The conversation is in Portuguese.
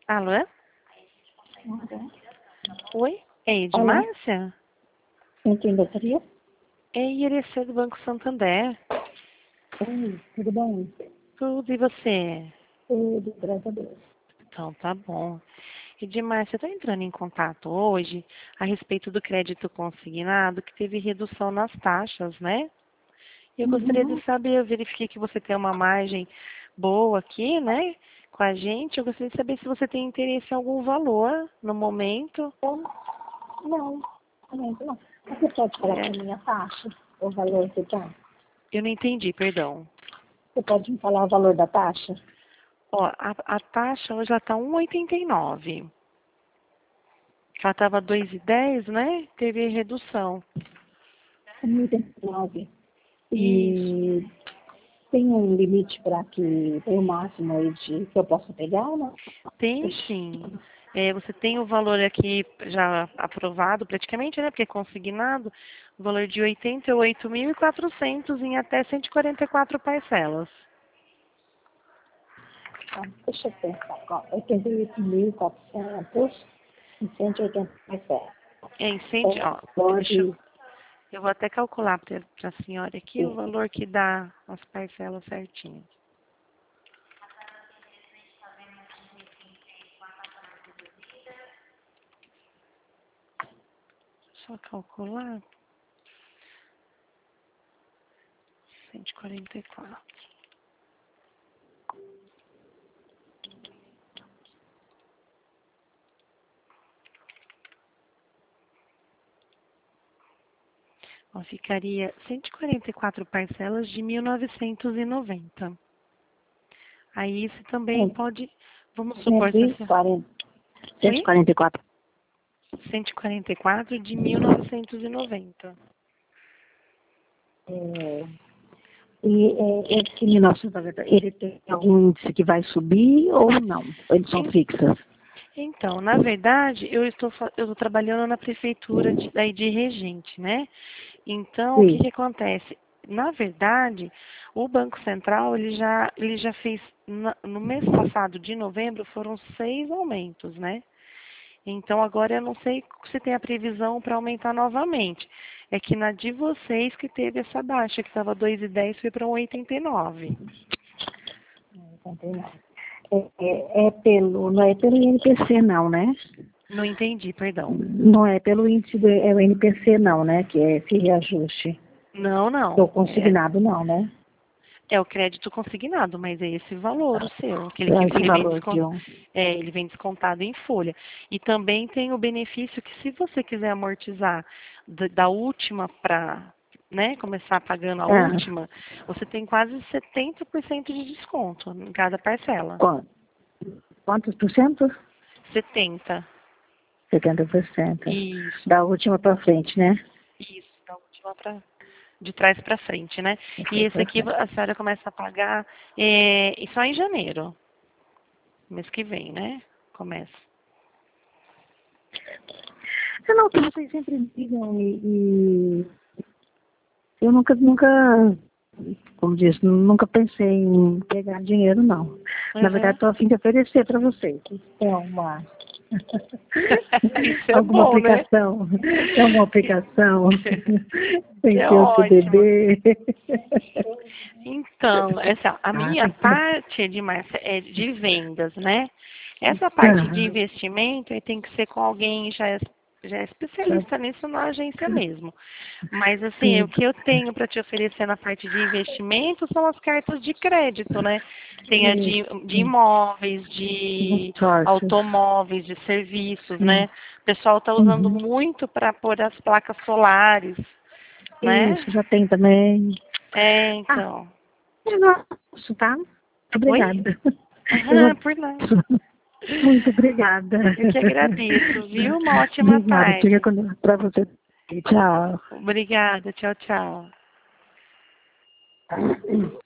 Alô? Uhum. Oi? É Olá, Edmárcia? quem gostaria? É Irecê do Banco Santander. Oi, tudo bem? Tudo, e você? Tudo, graças a Deus. Então, tá bom. Edmárcia, eu tô entrando em contato hoje a respeito do crédito consignado que teve redução nas taxas, né? Eu gostaria de Uhum. saber, eu verifiquei que você tem uma margem boa aqui, né? Com a gente. Eu gostaria de saber se você tem interesse em algum valor no momento. Então, não, não. Você pode falar É, para mim a taxa, o valor que tá? eu não entendi, perdão. Você pode me falar o valor da taxa? Ó, a taxa hoje já está 1,89. Ela estava 2,10, né? Teve redução. 1.039. Isso. E tem um limite para que tem o máximo aí de que eu possa pegar ou não? Tem sim. É, você tem o valor aqui já aprovado praticamente, né? Porque é consignado, o valor de 88.400 em até 144 parcelas. Ah, deixa eu pensar. 88.400 e 187. É, em É, ó, pode. eu vou até calcular para a senhora aqui o valor que dá as parcelas certinhas. Só calcular. 144. Ó, ficaria 144 parcelas de 1.990. Aí você também pode, vamos supor, se você... 140, Oi? 144. 144 de 1.990. É, esse 1990, ele tem algum índice que vai subir ou não? Eles são fixas? Então, na verdade, eu estou trabalhando na prefeitura daí de Regente, né? Então, o que Sim. que acontece? Na verdade, o Banco Central, ele já fez, no mês passado, de novembro, foram 6 aumentos, né? Então, agora eu não sei se tem a previsão para aumentar novamente. É que na de vocês que teve essa baixa, que estava 2,10 foi para 1,89. Não é pelo INPC não, né? Não entendi, perdão. Não é pelo índice do é o INPC não, né? Que é esse reajuste. Não, Do não. consignado não, né? É o crédito consignado, mas é esse valor o seu, aquele que Esse valor de um. ele vem descontado em folha. E também tem o benefício que se você quiser amortizar da última para, né, começar pagando a Ah, última, você tem quase 70% de desconto em cada parcela. quantos por cento? 70. 70%. Isso. Da última para frente, né? Isso, da última para de trás para frente, né? E esse aqui a senhora começa a pagar só em janeiro, mês que vem, né? Começa. Não, que vocês sempre ligam e eu nunca, como diz, nunca pensei em pegar dinheiro, não. Na verdade, Uhum. estou a fim de oferecer para vocês. Tem alguma, Isso é alguma bom, né? aplicação? Tem alguma aplicação Isso sem é ter o ótimo. CDB? Então, a Ah, minha parte de Márcia é de vendas, né? Essa parte de aham, investimento aí tem que ser com alguém já é tá, especialista nisso na agência mesmo. Mas assim, o sim, que eu tenho para te oferecer na parte de investimento são as cartas de crédito, né? Tem a de sim, imóveis, de consórcios, automóveis, de serviços, sim. né? O pessoal está usando Uhum. muito para pôr as placas solares, né? Isso, já tem também. É, Ah, então. eu gosto, tá? Oi? Obrigada. Eu Ah, por nada. gosto. Muito obrigada. Eu que agradeço, viu? Uma ótima Obrigada. Fica tarde. com para você. Tchau. Obrigada. Tchau, tchau.